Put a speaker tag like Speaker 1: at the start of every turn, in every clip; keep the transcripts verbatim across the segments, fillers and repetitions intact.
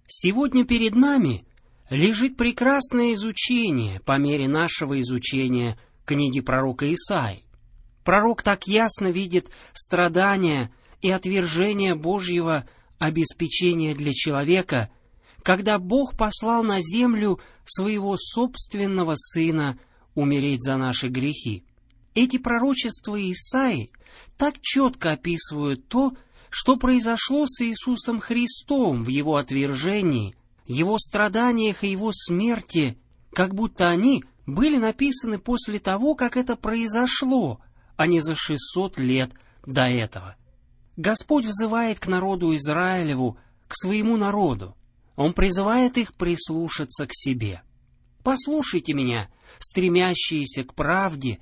Speaker 1: Сегодня перед нами лежит прекрасное изучение по мере нашего изучения книги пророка Исаии. Пророк так ясно видит страдания и отвержение Божьего обеспечения для человека, когда Бог послал на землю своего собственного Сына умереть за наши грехи. Эти пророчества Исаии так четко описывают то, что произошло с Иисусом Христом в Его отвержении, Его страданиях и Его смерти, как будто они были написаны после того, как это произошло, а не за шестьсот лет до этого. Господь взывает к народу Израилеву, к своему народу. Он призывает их прислушаться к себе. «Послушайте меня, стремящиеся к правде,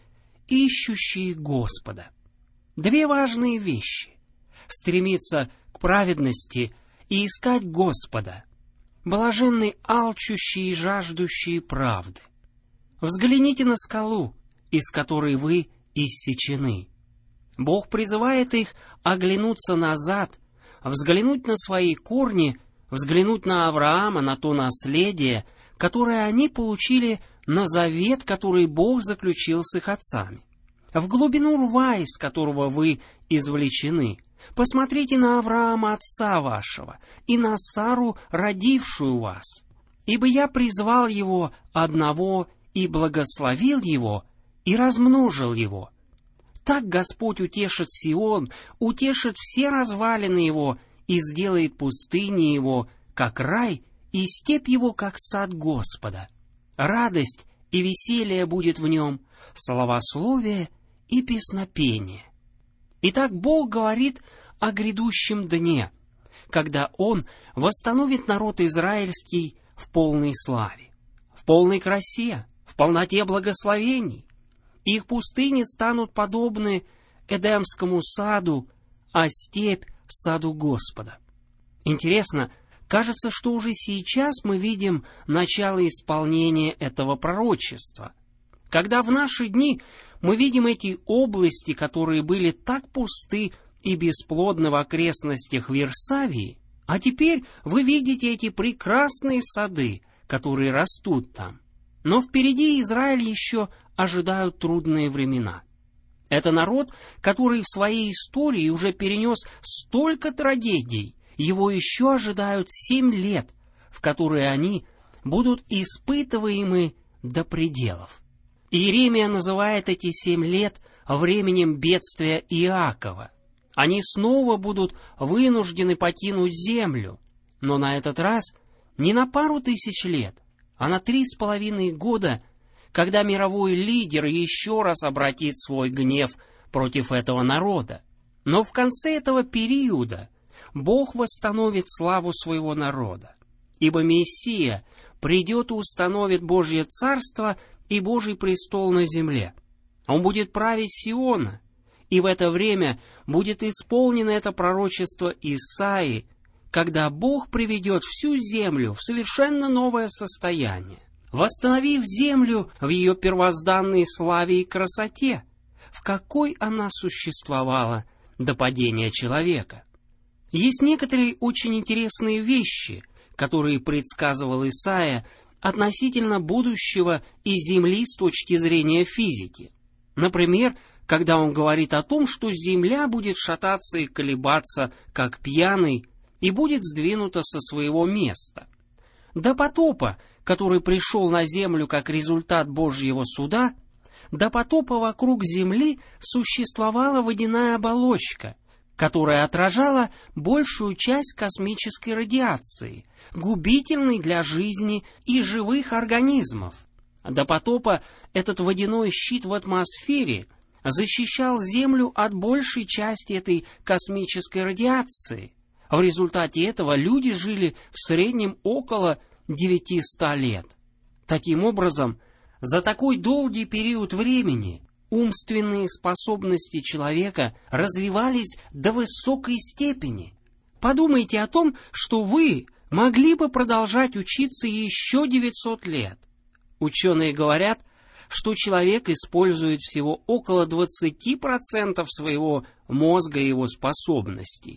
Speaker 1: ищущие Господа». Две важные вещи — стремиться к праведности и искать Господа. Блаженны алчущие и жаждущие правды. Взгляните на скалу, из которой вы иссечены. Бог призывает их оглянуться назад, взглянуть на свои корни, взглянуть на Авраама, на то наследие, которое они получили на завет, который Бог заключил с их отцами. В глубину рва, из которого вы извлечены. Посмотрите на Авраама, отца вашего, и на Сару, родившую вас. Ибо я призвал его одного и благословил его, и размножил его. Так Господь утешит Сион, утешит все развалины его, и сделает пустыни его, как рай, и степь его, как сад Господа. Радость и веселье будет в нем, славословие и песнопение. Итак, Бог говорит о грядущем дне, когда Он восстановит народ израильский в полной славе, в полной красе, в полноте благословений. Их пустыни станут подобны Эдемскому саду, а степь — саду Господа. Интересно, кажется, что уже сейчас мы видим начало исполнения этого пророчества, когда в наши дни мы видим эти области, которые были так пусты и бесплодны в окрестностях Вирсавии, а теперь вы видите эти прекрасные сады, которые растут там. Но впереди Израиль еще ожидают трудные времена. Это народ, который в своей истории уже перенес столько трагедий, его еще ожидают семь лет, в которые они будут испытываемы до пределов. Иеремия называет эти семь лет временем бедствия Иакова. Они снова будут вынуждены покинуть землю, но на этот раз не на пару тысяч лет, а на три с половиной года, когда мировой лидер еще раз обратит свой гнев против этого народа. Но в конце этого периода Бог восстановит славу своего народа, ибо Мессия придет и установит Божье царство и Божий престол на земле. Он будет править Сиона, и в это время будет исполнено это пророчество Исаии, когда Бог приведет всю землю в совершенно новое состояние, восстановив землю в ее первозданной славе и красоте, в какой она существовала до падения человека. Есть некоторые очень интересные вещи, которые предсказывал Исаия относительно будущего и Земли с точки зрения физики. Например, когда он говорит о том, что Земля будет шататься и колебаться, как пьяный, и будет сдвинута со своего места. До потопа, который пришел на Землю как результат Божьего суда, до потопа вокруг Земли существовала водяная оболочка, которая отражала большую часть космической радиации, губительной для жизни и живых организмов. До потопа этот водяной щит в атмосфере защищал Землю от большей части этой космической радиации. В результате этого люди жили в среднем около девятисот лет. Таким образом, за такой долгий период времени умственные способности человека развивались до высокой степени. Подумайте о том, что вы могли бы продолжать учиться еще девятьсот лет. Ученые говорят, что человек использует всего около двадцати процентов своего мозга и его способностей.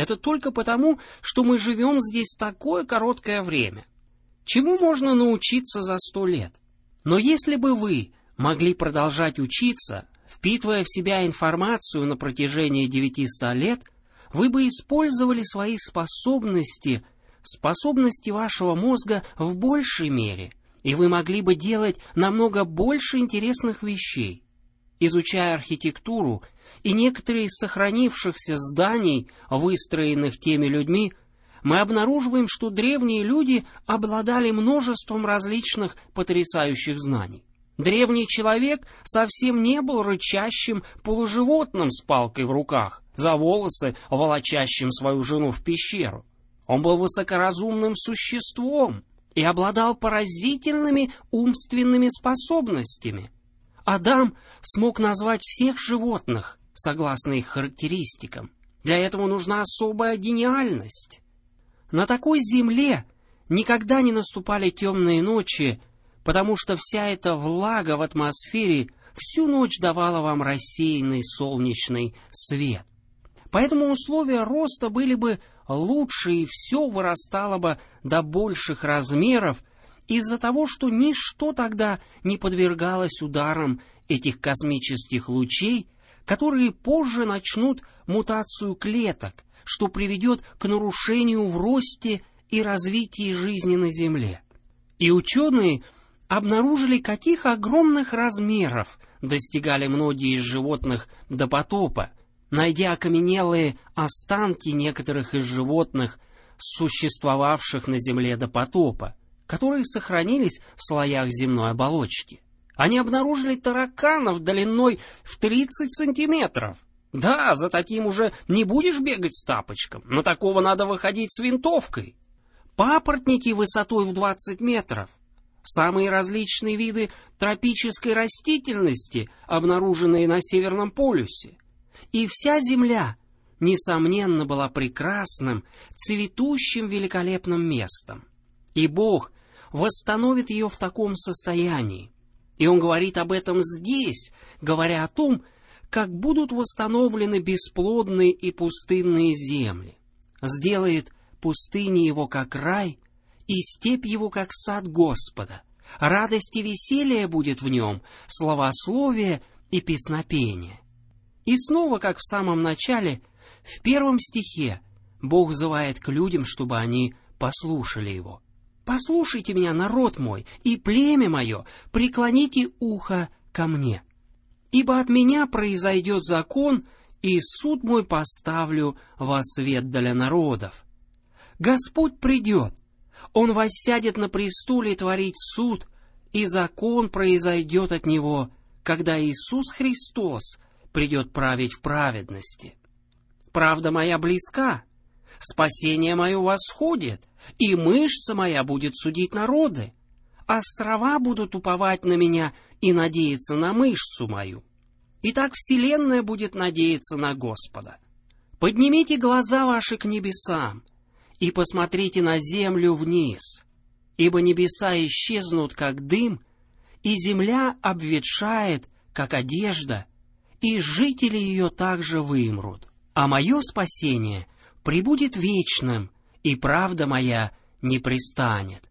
Speaker 1: Это только потому, что мы живем здесь такое короткое время. Чему можно научиться за сто лет? Но если бы вы могли продолжать учиться, впитывая в себя информацию на протяжении девятисот лет, вы бы использовали свои способности, способности вашего мозга в большей мере, и вы могли бы делать намного больше интересных вещей. Изучая архитектуру и некоторые из сохранившихся зданий, выстроенных теми людьми, мы обнаруживаем, что древние люди обладали множеством различных потрясающих знаний. Древний человек совсем не был рычащим полуживотным с палкой в руках, за волосы волочащим свою жену в пещеру. Он был высокоразумным существом и обладал поразительными умственными способностями. Адам смог назвать всех животных, согласно их характеристикам. Для этого нужна особая гениальность. На такой земле никогда не наступали темные ночи, потому что вся эта влага в атмосфере всю ночь давала вам рассеянный солнечный свет. Поэтому условия роста были бы лучше, и все вырастало бы до больших размеров из-за того, что ничто тогда не подвергалось ударам этих космических лучей, которые позже начнут мутацию клеток, что приведет к нарушению в росте и развитии жизни на Земле. И ученые обнаружили, каких огромных размеров достигали многие из животных до потопа, найдя окаменелые останки некоторых из животных, существовавших на Земле до потопа, которые сохранились в слоях земной оболочки. Они обнаружили тараканов длиной в тридцать сантиметров. Да, за таким уже не будешь бегать с тапочком, на такого надо выходить с винтовкой. Папоротники высотой в двадцать метров. Самые различные виды тропической растительности, обнаруженные на Северном полюсе. И вся Земля, несомненно, была прекрасным, цветущим, великолепным местом. И Бог восстановит ее в таком состоянии. И Он говорит об этом здесь, говоря о том, как будут восстановлены бесплодные и пустынные земли. Сделает пустыни его как рай, и степь его как сад Господа. Радость и веселье будет в нем, славословие и песнопение. И снова, как в самом начале, в первом стихе, Бог взывает к людям, чтобы они послушали Его. «Послушайте меня, народ мой, и племя мое, преклоните ухо ко мне. Ибо от меня произойдет закон, и суд мой поставлю во свет для народов. Господь придет, Он воссядет на престоле творить суд, и закон произойдет от Него, когда Иисус Христос придет править в праведности. Правда моя близка, спасение мое восходит, и мышца моя будет судить народы. Острова будут уповать на меня и надеяться на мышцу мою. Итак, вселенная будет надеяться на Господа. Поднимите глаза ваши к небесам и посмотрите на землю вниз, ибо небеса исчезнут, как дым, и земля обветшает, как одежда, и жители ее также вымрут. А мое спасение пребудет вечным, и правда моя не пристанет.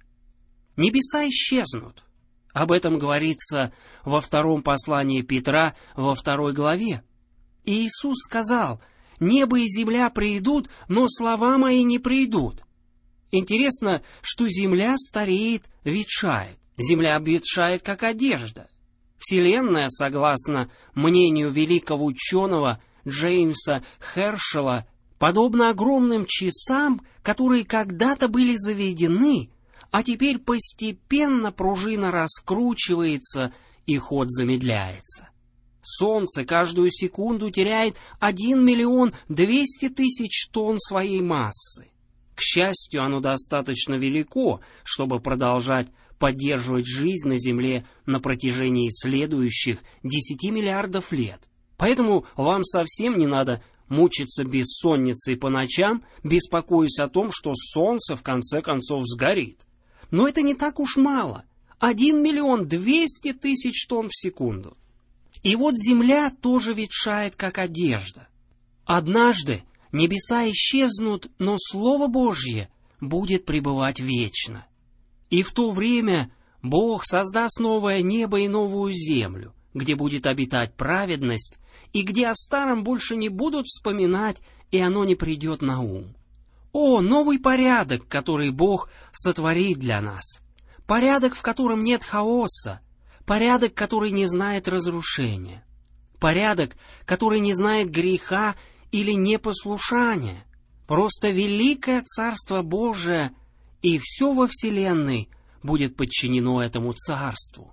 Speaker 1: Небеса исчезнут. Об этом говорится во втором послании Петра, во второй главе. И Иисус сказал: «Небо и земля придут, но слова мои не придут». Интересно, что земля стареет, ветшает. Земля обветшает, как одежда. Вселенная, согласно мнению великого ученого Джеймса Хершела, подобно огромным часам, которые когда-то были заведены, а теперь постепенно пружина раскручивается и ход замедляется. Солнце каждую секунду теряет один миллион двести тысяч тонн своей массы. К счастью, оно достаточно велико, чтобы продолжать поддерживать жизнь на Земле на протяжении следующих десяти миллиардов лет. Поэтому вам совсем не надо мучиться бессонницей по ночам, беспокоясь о том, что Солнце в конце концов сгорит. Но это не так уж мало. один миллион двести тысяч тонн в секунду. И вот Земля тоже ветшает, как одежда. Однажды Небеса исчезнут, но Слово Божье будет пребывать вечно. И в то время Бог создаст новое небо и новую землю, где будет обитать праведность, и где о старом больше не будут вспоминать, и оно не придет на ум. О, новый порядок, который Бог сотворит для нас! Порядок, в котором нет хаоса, порядок, который не знает разрушения, порядок, который не знает греха или непослушания, просто великое Царство Божие, и все во вселенной будет подчинено этому Царству.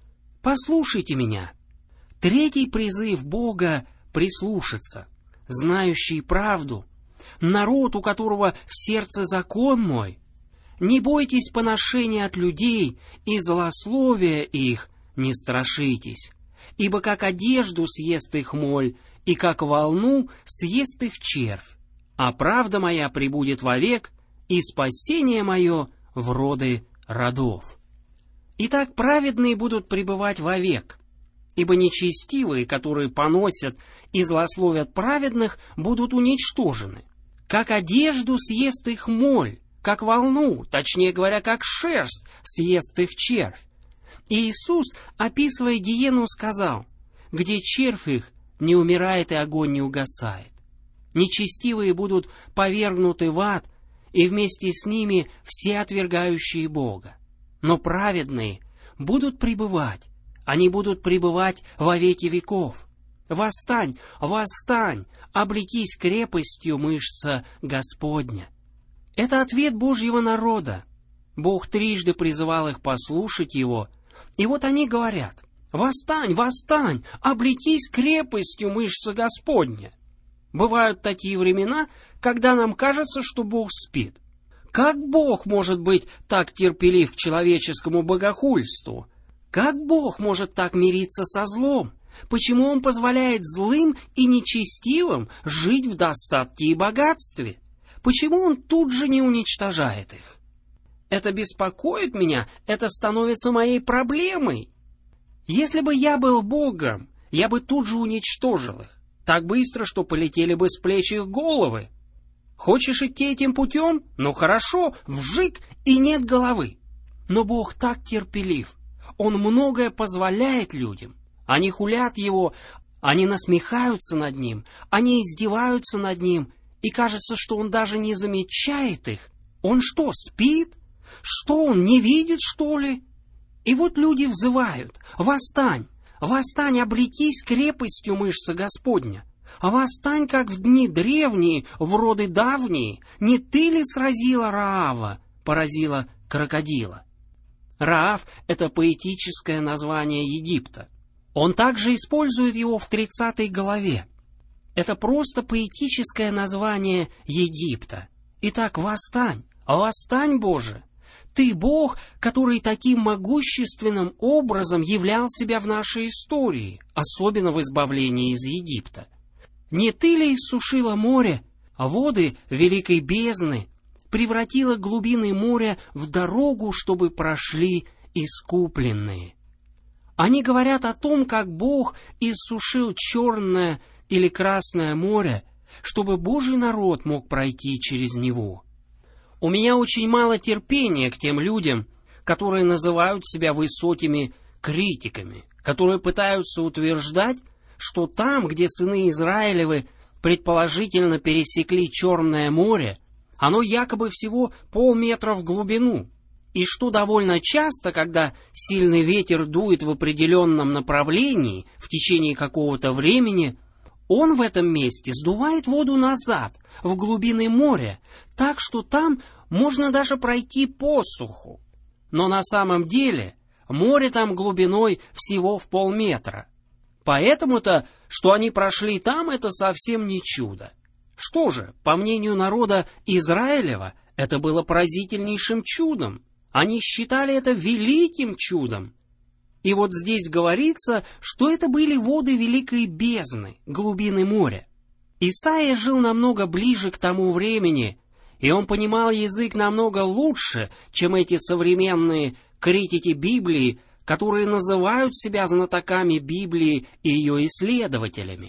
Speaker 1: Послушайте меня. Третий призыв Бога — прислушаться, знающий правду, народ, у которого в сердце закон мой. Не бойтесь поношения от людей, и злословия их не страшитесь, ибо как одежду съест их моль, и как волну съест их червь, а правда моя пребудет вовек, и спасение мое в роды родов. Итак, праведные будут пребывать вовек, ибо нечестивые, которые поносят и злословят праведных, будут уничтожены. Как одежду съест их моль, как волну, точнее говоря, как шерсть съест их червь. И Иисус, описывая гиену, сказал: где червь их, не умирает и огонь не угасает. Нечестивые будут повергнуты в ад, и вместе с ними все отвергающие Бога. Но праведные будут пребывать, они будут пребывать во веки веков. Восстань, восстань, облекись крепостью мышца Господня. Это ответ Божьего народа. Бог трижды призывал их послушать Его, и вот они говорят: «Восстань, восстань, облекись крепостью мышца Господня». Бывают такие времена, когда нам кажется, что Бог спит. Как Бог может быть так терпелив к человеческому богохульству? Как Бог может так мириться со злом? Почему Он позволяет злым и нечестивым жить в достатке и богатстве? Почему Он тут же не уничтожает их? Это беспокоит меня, это становится моей проблемой. Если бы я был Богом, я бы тут же уничтожил их, так быстро, что полетели бы с плеч их головы. Хочешь идти этим путем? Ну хорошо, вжик, и нет головы. Но Бог так терпелив, Он многое позволяет людям. Они хулят Его, они насмехаются над Ним, они издеваются над Ним, и кажется, что Он даже не замечает их. Он что, спит? Что, Он не видит, что ли? И вот люди взывают: «Восстань! Восстань, облекись крепостью мышца Господня! Восстань, как в дни древние, в роды давние! Не ты ли сразила Раава, поразила крокодила?» Раав — это поэтическое название Египта. Он также использует его в тридцатой главе. Это просто поэтическое название Египта. Итак, восстань, восстань, Боже! Ты Бог, который таким могущественным образом являл себя в нашей истории, особенно в избавлении из Египта. Не ты ли иссушила море, а воды великой бездны, превратила глубины моря в дорогу, чтобы прошли искупленные? Они говорят о том, как Бог иссушил Черное или Красное море, чтобы Божий народ мог пройти через него. У меня очень мало терпения к тем людям, которые называют себя высокими критиками, которые пытаются утверждать, что там, где сыны Израилевы предположительно пересекли Черное море, оно якобы всего полметра в глубину, и что довольно часто, когда сильный ветер дует в определенном направлении в течение какого-то времени, он в этом месте сдувает воду назад, в глубины моря, так что там можно даже пройти по суху. Но на самом деле море там глубиной всего в полметра. Поэтому-то, что они прошли там, это совсем не чудо. Что же, по мнению народа Израилева, это было поразительнейшим чудом. Они считали это великим чудом. И вот здесь говорится, что это были воды великой бездны, глубины моря. Исаия жил намного ближе к тому времени, и он понимал язык намного лучше, чем эти современные критики Библии, которые называют себя знатоками Библии и ее исследователями.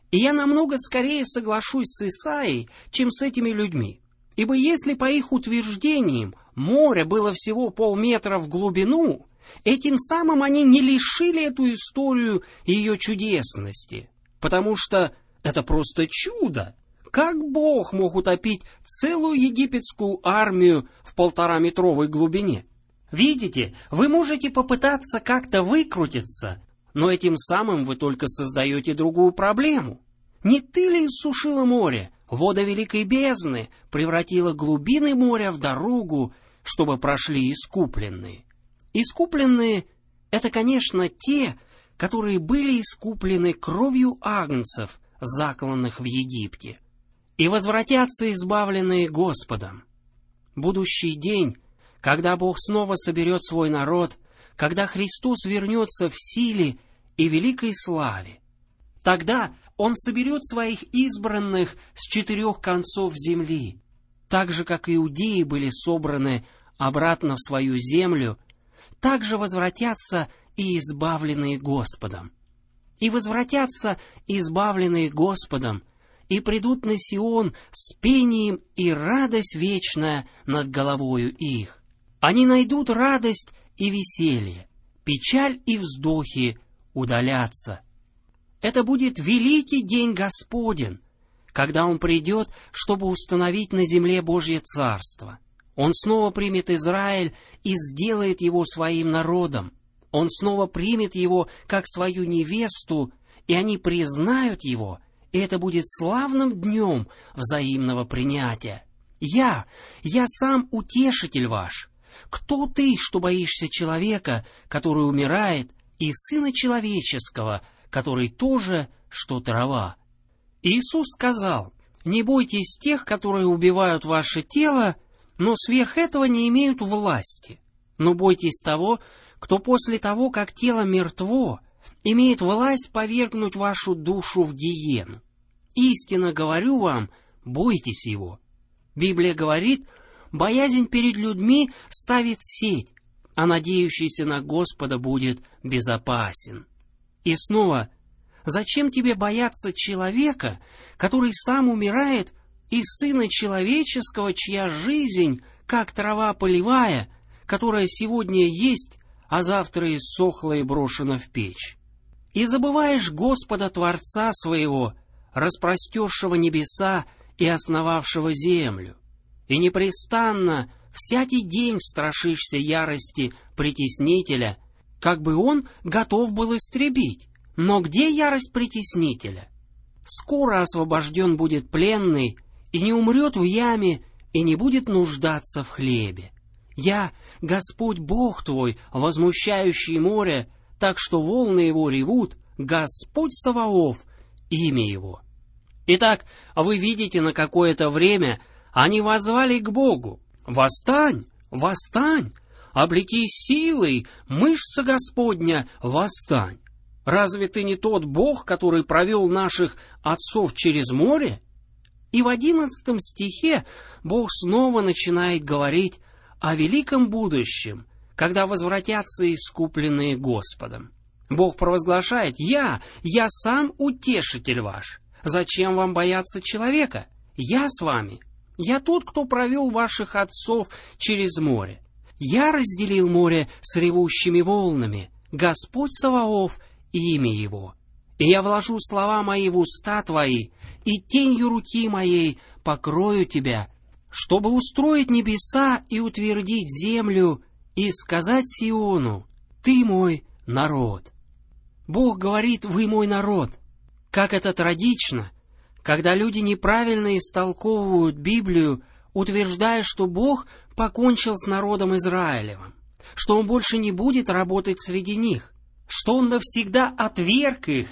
Speaker 1: И я намного скорее соглашусь с Исаией, чем с этими людьми. Ибо если по их утверждениям море было всего полметра в глубину, этим самым они не лишили эту историю ее чудесности, потому что это просто чудо. Как Бог мог утопить целую египетскую армию в полтораметровой глубине? Видите, вы можете попытаться как-то выкрутиться, но этим самым вы только создаете другую проблему. Не ты ли иссушила море, вода великой бездны превратила глубины моря в дорогу, чтобы прошли искупленные? Искупленные — это, конечно, те, которые были искуплены кровью агнцев, закланных в Египте, и возвратятся избавленные Господом. Будущий день, когда Бог снова соберет свой народ, когда Христос вернется в силе и великой славе, тогда Он соберет своих избранных с четырех концов земли, так же, как иудеи были собраны обратно в свою землю, так же возвратятся и избавленные Господом. И возвратятся избавленные Господом, и придут на Сион с пением и радость вечная над головою их. Они найдут радость и веселье, печаль и вздохи удалятся. Это будет великий день Господень, когда Он придет, чтобы установить на земле Божье Царство. Он снова примет Израиль и сделает его своим народом. Он снова примет его как свою невесту, и они признают его, и это будет славным днем взаимного принятия. Я, я сам утешитель ваш. Кто ты, что боишься человека, который умирает, и Сына Человеческого, который тоже, что трава? Иисус сказал: не бойтесь тех, которые убивают ваше тело, но сверх этого не имеют власти. Но бойтесь того, кто после того, как тело мертво, имеет власть повергнуть вашу душу в гиену. Истинно говорю вам, бойтесь его. Библия говорит: боязнь перед людьми ставит сеть, а надеющийся на Господа будет безопасен. И снова, зачем тебе бояться человека, который сам умирает, и Сына Человеческого, чья жизнь, как трава полевая, которая сегодня есть, а завтра иссохла и брошена в печь? И забываешь Господа Творца своего, распростершего небеса и основавшего землю, и непрестанно всякий день страшишься ярости притеснителя, как бы он готов был истребить. Но где ярость притеснителя? Скоро освобожден будет пленный, и не умрет в яме, и не будет нуждаться в хлебе. Я, Господь Бог твой, возмущающий море, так что волны его ревут, Господь Саваоф, имя его. Итак, вы видите, на какое-то время они воззвали к Богу: «Восстань, восстань, облекись силой, мышца Господня, восстань! Разве ты не тот Бог, который провел наших отцов через море?» И в одиннадцатом стихе Бог снова начинает говорить о великом будущем, когда возвратятся искупленные Господом. Бог провозглашает: «Я, я сам утешитель ваш. Зачем вам бояться человека? Я с вами. Я тот, кто провел ваших отцов через море. Я разделил море с ревущими волнами. Господь Саваоф, имя его. И я вложу слова мои в уста твои, и тенью руки моей покрою тебя, чтобы устроить небеса и утвердить землю, и сказать Сиону: ты мой народ». Бог говорит: вы мой народ. Как это трагично, когда люди неправильно истолковывают Библию, утверждая, что Бог покончил с народом Израилевым, что Он больше не будет работать среди них, что Он навсегда отверг их.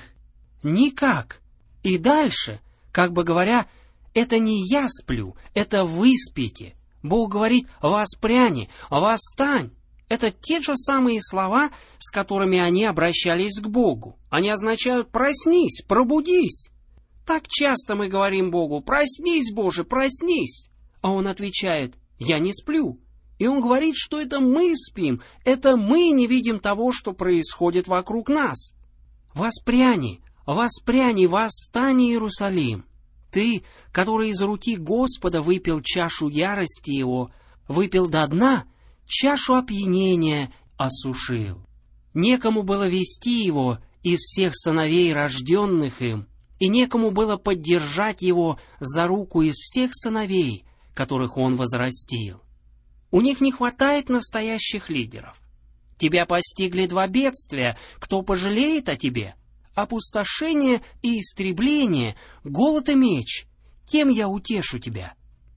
Speaker 1: Никак. И дальше, как бы говоря, это не я сплю, это вы спите. Бог говорит: воспряни, восстань. Это те же самые слова, с которыми они обращались к Богу. Они означают: проснись, пробудись. Так часто мы говорим Богу: проснись, Боже, проснись. А Он отвечает: я не сплю. И Он говорит, что это мы спим, это мы не видим того, что происходит вокруг нас. Воспряни, «Воспрянь и восстань, Иерусалим! Ты, который из руки Господа выпил чашу ярости его, выпил до дна, чашу опьянения осушил. Некому было вести его из всех сыновей, рожденных им, и некому было поддержать его за руку из всех сыновей, которых он возрастил. У них не хватает настоящих лидеров. Тебя постигли два бедствия, кто пожалеет о тебе? Опустошение и истребление, голод и меч, тем я утешу тебя».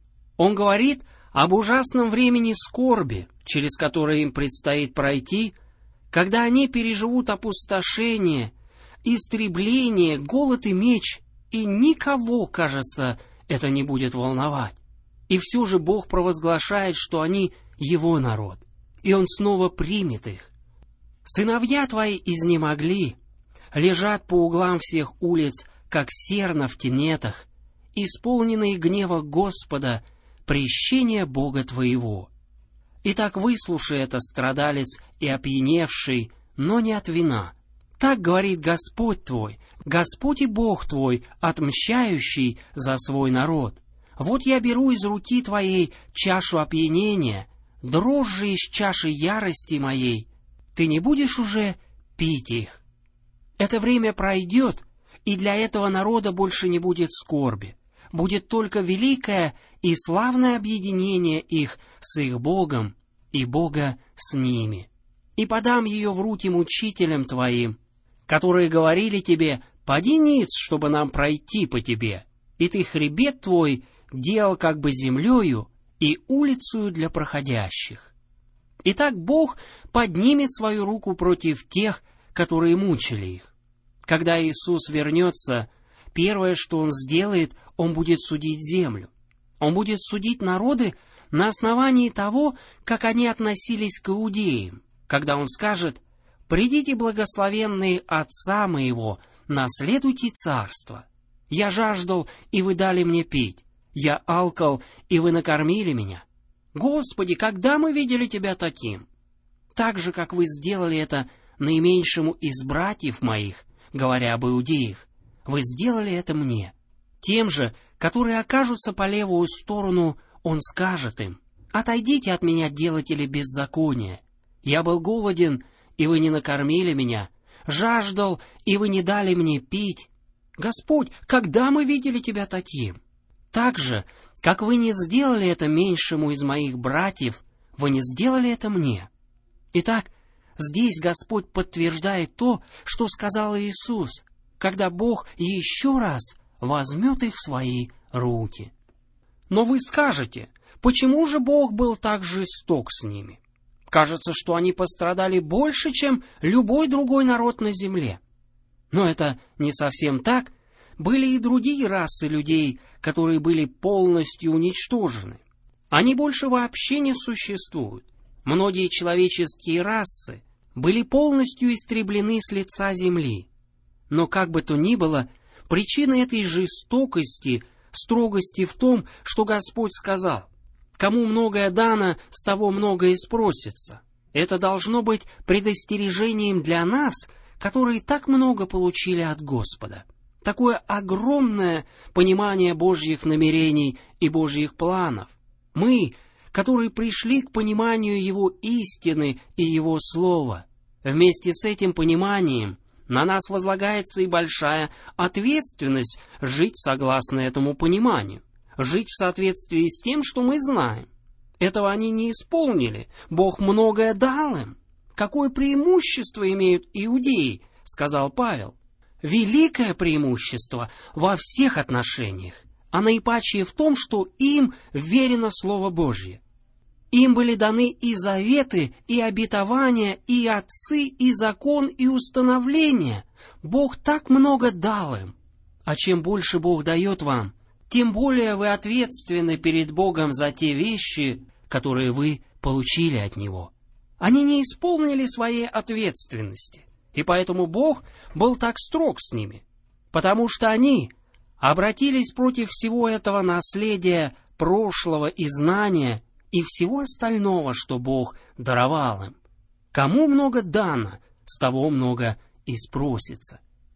Speaker 1: Он говорит об ужасном времени скорби, через которое им предстоит пройти, когда они переживут опустошение, истребление, голод и меч, и никого, кажется, это не будет волновать. И все же Бог провозглашает, что они Его народ, и Он снова примет их. «Сыновья твои изнемогли, лежат по углам всех улиц, как серна в тенетах, исполненные гнева Господа, прещения Бога твоего. Итак, выслушай это, страдалец и опьяневший, но не от вина. Так говорит Господь твой, Господь и Бог твой, отмщающий за свой народ. Вот я беру из руки твоей чашу опьянения, дрожжи из чаши ярости моей. Ты не будешь уже пить их. Это время пройдет, и для этого народа больше не будет скорби. Будет только великое и славное объединение их с их Богом и Бога с ними. И подам ее в руки мучителям твоим, которые говорили тебе: поди ниц, чтобы нам пройти по тебе. И ты хребет твой делал как бы землею и улицею для проходящих. Итак, Бог поднимет свою руку против тех, которые мучили их. Когда Иисус вернется, первое, что Он сделает, Он будет судить землю. Он будет судить народы на основании того, как они относились к иудеям, когда Он скажет: «Придите, благословенные отца моего, наследуйте царство. Я жаждал, и вы дали мне пить. Я алкал, и вы накормили меня. Господи, когда мы видели Тебя таким? Так же, как вы сделали это наименьшему из братьев моих, говоря об иудеях, вы сделали это мне». Тем же, которые окажутся по левую сторону, Он скажет им: «Отойдите от меня, делатели беззакония. Я был голоден, и вы не накормили меня, жаждал, и вы не дали мне пить. Господь, когда мы видели Тебя таким? Так же, как вы не сделали это меньшему из моих братьев, вы не сделали это мне». Итак, здесь Господь подтверждает то, что сказал Иисус, когда Бог еще раз возьмет их в свои руки. Но вы скажете: почему же Бог был так жесток с ними? Кажется, что они пострадали больше, чем любой другой народ на земле. Но это не совсем так. Были и другие расы людей, которые были полностью уничтожены. Они больше вообще не существуют. Многие человеческие расы были полностью истреблены с лица земли. Но как бы то ни было, причина этой жестокости, строгости в том, что Господь сказал: «Кому многое дано, с того многое и спросится». Это должно быть предостережением для нас, которые так много получили от Господа. Такое огромное понимание Божьих намерений и Божьих планов. Мы, которые пришли к пониманию Его истины и Его Слова, вместе с этим пониманием на нас возлагается и большая ответственность жить согласно этому пониманию, жить в соответствии с тем, что мы знаем. Этого они не исполнили, Бог многое дал им. Какое преимущество имеют иудеи, сказал Павел. Великое преимущество во всех отношениях, а наипаче в том, что им верено Слово Божье. Им были даны и заветы, и обетования, и отцы, и закон, и установления. Бог так много дал им. А чем больше Бог дает вам, тем более вы ответственны перед Богом за те вещи, которые вы получили от Него. Они не исполнили своей ответственности, и поэтому Бог был так строг с ними, потому что они обратились против всего этого наследия прошлого и знания и всего остального, что Бог даровал им. Кому много дано, с того много и спросится.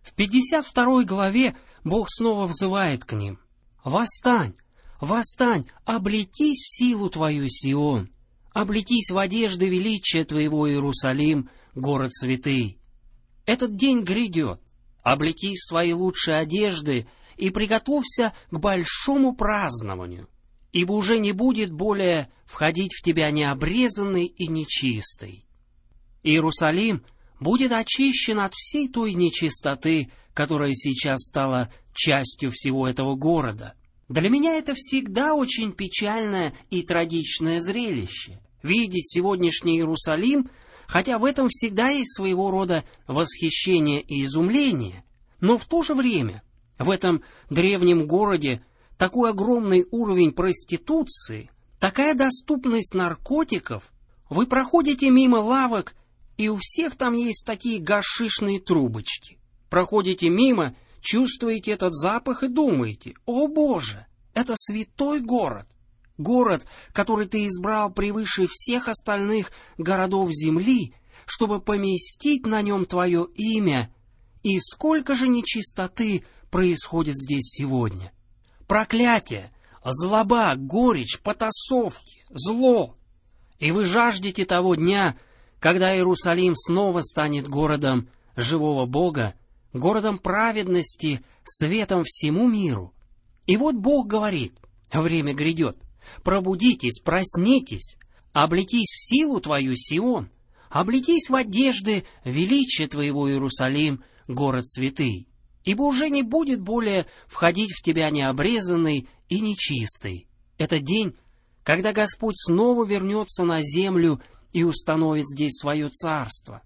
Speaker 1: В пятьдесят второй главе Бог снова взывает к ним. «Восстань, восстань, облетись в силу твою, Сион, облетись в одежды величия твоего, Иерусалим, город святый. Этот день грядет, облетись в свои лучшие одежды и приготовься к большому празднованию, ибо уже не будет более входить в тебя необрезанный и нечистый. Иерусалим будет очищен от всей той нечистоты, которая сейчас стала частью всего этого города. Для меня это всегда очень печальное и трагичное зрелище. Видеть сегодняшний Иерусалим, хотя в этом всегда есть своего рода восхищение и изумление, но в то же время в этом древнем городе такой огромный уровень проституции, такая доступность наркотиков. Вы проходите мимо лавок, и у всех там есть такие гашишные трубочки. Проходите мимо, чувствуете этот запах и думаете: «О Боже, это святой город, город, который ты избрал превыше всех остальных городов земли, чтобы поместить на нем твое имя, и сколько же нечистоты происходит здесь сегодня! Проклятие, злоба, горечь, потасовки, зло! И вы жаждете того дня, когда Иерусалим снова станет городом живого Бога, городом праведности, светом всему миру. И вот Бог говорит: время грядет, пробудитесь, проснитесь, облетись в силу твою, Сион, облетись в одежды величия твоего, Иерусалим, город святый, ибо уже не будет более входить в тебя необрезанный и нечистый. Это день, когда Господь снова вернется на землю и установит здесь свое царство.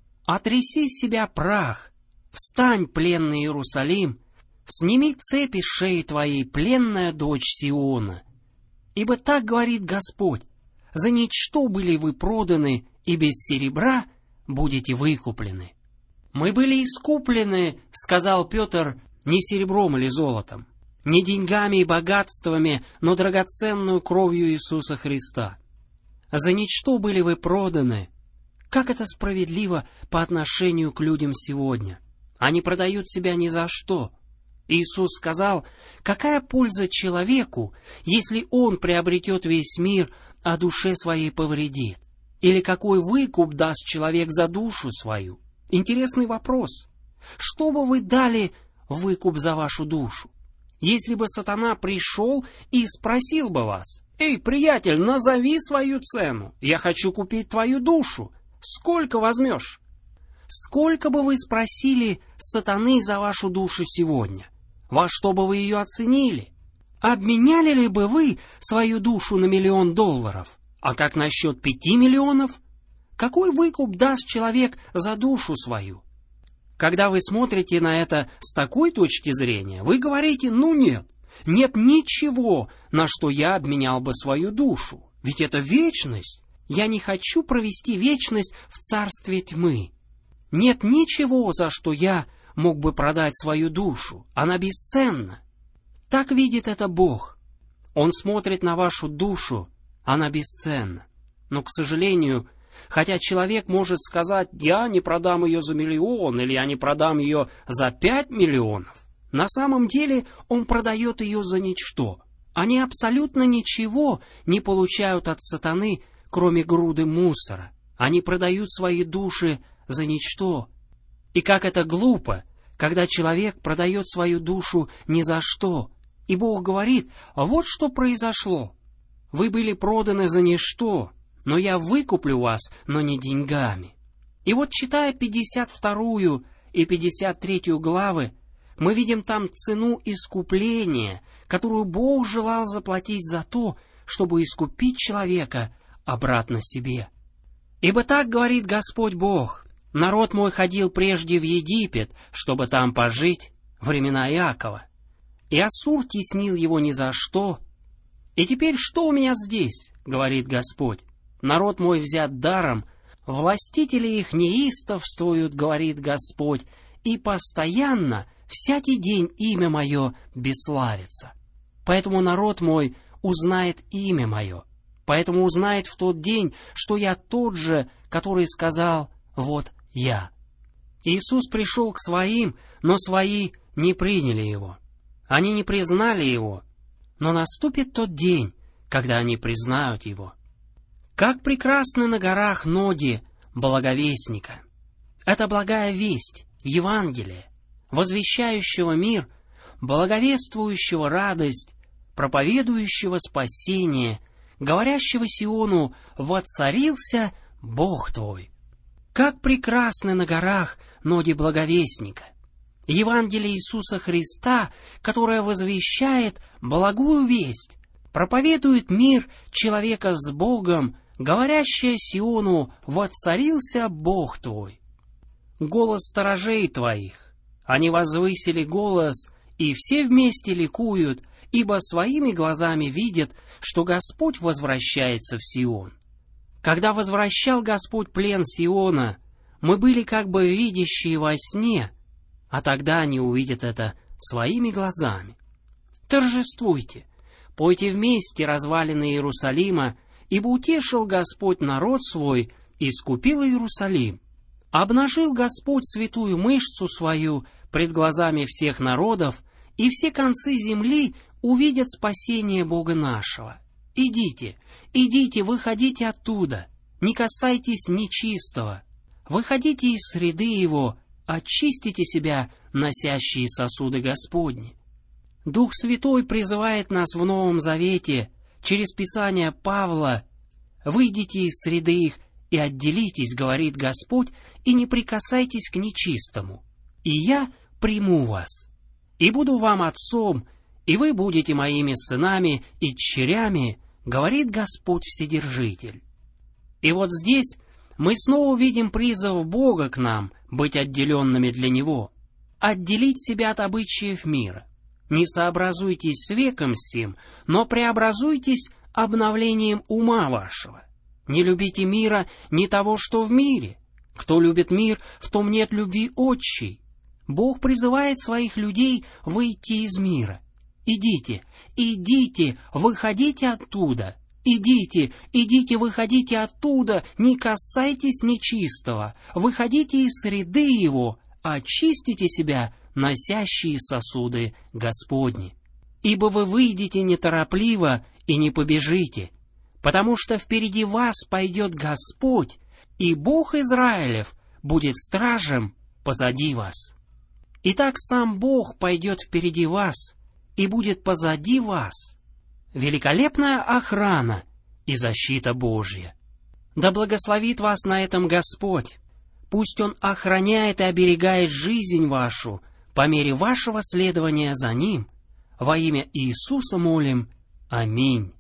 Speaker 1: Отряси с себя прах, встань, пленный Иерусалим, сними цепи с шеи твоей, пленная дочь Сиона. Ибо так говорит Господь: за ничто были вы проданы, и без серебра будете выкуплены. Мы были искуплены, сказал Петр, не серебром или золотом, не деньгами и богатствами, но драгоценную кровью Иисуса Христа. За ничто были вы проданы. Как это справедливо по отношению к людям сегодня? Они продают себя ни за что. Иисус сказал: какая польза человеку, если он приобретет весь мир, а душе своей повредит? Или какой выкуп даст человек за душу свою? Интересный вопрос. Что бы вы дали выкуп за вашу душу? Если бы сатана пришел и спросил бы вас: «Эй, приятель, назови свою цену, я хочу купить твою душу, сколько возьмешь?» Сколько бы вы спросили сатаны за вашу душу сегодня? Во что бы вы ее оценили? Обменяли ли бы вы свою душу на миллион долларов? А как насчет пяти миллионов? Какой выкуп даст человек за душу свою? Когда вы смотрите на это с такой точки зрения, вы говорите: ну нет, нет ничего, на что я обменял бы свою душу. Ведь это вечность. Я не хочу провести вечность в царстве тьмы. Нет ничего, за что я мог бы продать свою душу. Она бесценна. Так видит это Бог. Он смотрит на вашу душу, она бесценна. Но, к сожалению, хотя человек может сказать: я не продам ее за миллион, или я не продам ее за пять миллионов, на самом деле он продает ее за ничто. Они абсолютно ничего не получают от сатаны, кроме груды мусора. Они продают свои души за ничто. И как это глупо, когда человек продает свою душу ни за что. И Бог говорит: вот что произошло. Вы были проданы за ничто, но я выкуплю вас, но не деньгами. И вот, читая пятьдесят вторую и пятьдесят третью главы, мы видим там цену искупления, которую Бог желал заплатить за то, чтобы искупить человека обратно себе. Ибо так говорит Господь Бог: народ мой ходил прежде в Египет, чтобы там пожить, времена Иакова. И Ассур теснил его ни за что. И теперь что у меня здесь, говорит Господь? Народ мой взят даром, властители их неистовствуют, говорит Господь, и постоянно, всякий день имя мое бесславится. Поэтому народ мой узнает имя мое, поэтому узнает в тот день, что я тот же, который сказал: вот я. Иисус пришел к своим, но свои не приняли Его. Они не признали Его, но наступит тот день, когда они признают Его. Как прекрасны на горах ноги благовестника! Это благая весть, Евангелие, возвещающего мир, благовествующего радость, проповедующего спасение, говорящего Сиону: «Воцарился Бог твой». Как прекрасны на горах ноги благовестника! Евангелие Иисуса Христа, которое возвещает благую весть, проповедует мир человека с Богом, говорящее Сиону: «Воцарился Бог твой». Голос сторожей твоих, они возвысили голос, и все вместе ликуют, ибо своими глазами видят, что Господь возвращается в Сион. Когда возвращал Господь плен Сиона, мы были как бы видящие во сне, а тогда они увидят это своими глазами. Торжествуйте, пойте вместе развалины Иерусалима, ибо утешил Господь народ свой, искупил Иерусалим. Обнажил Господь святую мышцу свою пред глазами всех народов, и все концы земли увидят спасение Бога нашего. Идите, идите, выходите оттуда, не касайтесь нечистого. Выходите из среды его, очистите себя, носящие сосуды Господни. Дух Святой призывает нас в Новом Завете через Писание Павла: «Выйдите из среды их и отделитесь, говорит Господь, и не прикасайтесь к нечистому, и я приму вас, и буду вам отцом, и вы будете моими сынами и дщерями, говорит Господь Вседержитель». И вот здесь мы снова видим призыв Бога к нам быть отделенными для Него, отделить себя от обычаев мира. Не сообразуйтесь с веком сим, но преобразуйтесь обновлением ума вашего. Не любите мира, не того, что в мире. Кто любит мир, в том нет любви отчей. Бог призывает своих людей выйти из мира. Идите, идите, выходите оттуда. Идите, идите, выходите оттуда, не касайтесь нечистого. Выходите из среды его, очистите себя, носящие сосуды Господни. Ибо вы выйдете неторопливо и не побежите, потому что впереди вас пойдет Господь, и Бог Израилев будет стражем позади вас. Итак, сам Бог пойдет впереди вас и будет позади вас. Великолепная охрана и защита Божья. Да благословит вас на этом Господь. Пусть Он охраняет и оберегает жизнь вашу по мере вашего следования за Ним. Во имя Иисуса молим. Аминь.